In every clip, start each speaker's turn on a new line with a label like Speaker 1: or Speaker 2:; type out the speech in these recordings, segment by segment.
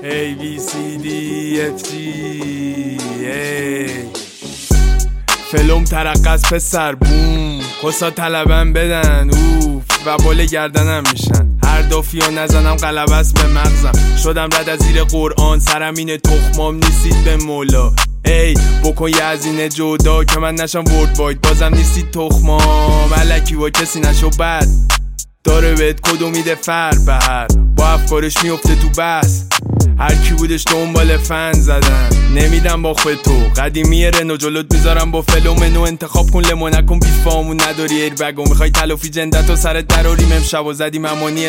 Speaker 1: A B C D F G ای فلوم ترقص پسر بوم خسا طلبم بدن اوف و بال گردنم میشن هر دافیو نزنم قلبست به مغزم شدم رد از زیر قرآن سرم اینه تخمام نیستید به مولا ای بکن یه هزینه جدا که من نشم ورد واید بازم نیستید تخمام الکی با کسی نشو بد داره بهت کدو میده فر به هر با افکارش میفته تو بس هر کی بودش دنبال فن زدن نمیدم با خود تو قدیمی رنو جلوت میذارم با فلومنو انتخاب کن لمو نکن بیفامون نداری ایربگو میخوای تلافی جندتو سرت دراریم امشب و زدیم امانی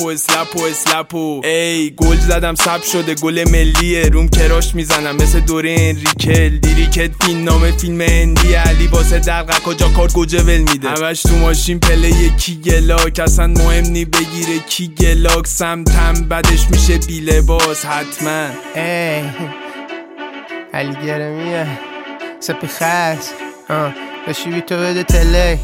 Speaker 1: اسلپو ای گل زدم سب شده گل ملیه روم کراش میزنم مثل دوره انریکل دیریکت فیلم نامه فیلم هندی علی واسه دلقک و جاکار گوجه ول میده همش تو ماشین پله یکی گلاک اصلا مهم نی بگیره کی گلاک سمتم بدش میشه بی لباس حتما
Speaker 2: ای علی گرمیه سپی خرس بشی بی تو بده تلک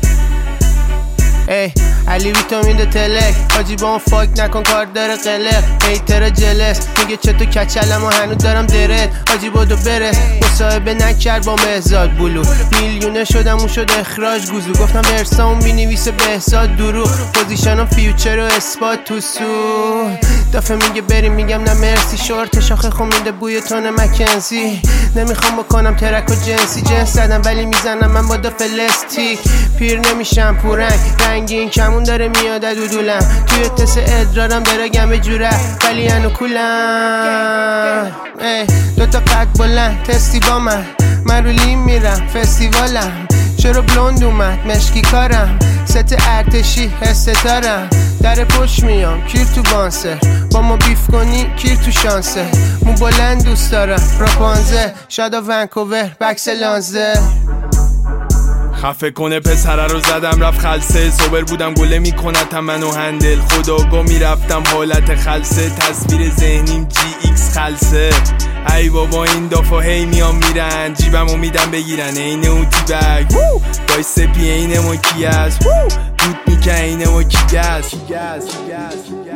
Speaker 2: ای علی ویتامین ده تلک حاجی با اون فاک نکن کار داره قلق هیتر جلس میگه چطور کچلم و هنوز دارم درت حاجی بودو برس مصاحبه نکرد با مهزاد بلو میلیونه شدم اون شد اخراج گوزو گفتم ارسام بینویسه بهزاد دروغ پوزیشنم فیوچر و اثبات تو سو دفعه میگه بریم میگم نه مرسی شورت شاخه خومیده بوی تون مکنزی نمیخوام بکنم ترک و جنس زدم ولی میزنم من با دو فلستیک پیر نمیشم پورنگ رنگین کمون داره میاد دودولم توی تس ادرارم داره گمه جوره ولی انو کولم دوتا قد بلند تستی با من رو لیم میرم فستیوالم چرا بلوند اومد مشکی کارم ست ارتشی هستتارم در پشت میام کیر تو بانسه با ما بیف کنی کیر تو شانسه مو بلند دوست دارم راپانزه شادا ونکوور بکس لانزه
Speaker 1: خفه کنه پسره رو زدم رفت خلصه صبر بودم گله میکنتم منو هندل خداگاه میرفتم حالت خلصه تصویر ذهنیم جی ایکس خلصه ای بابا این دافا هی میام میرن جیبمو میدم بگیرن اینه اون تی بگ دای سپی اینه ما کی است دود میکن اینه ما کی گست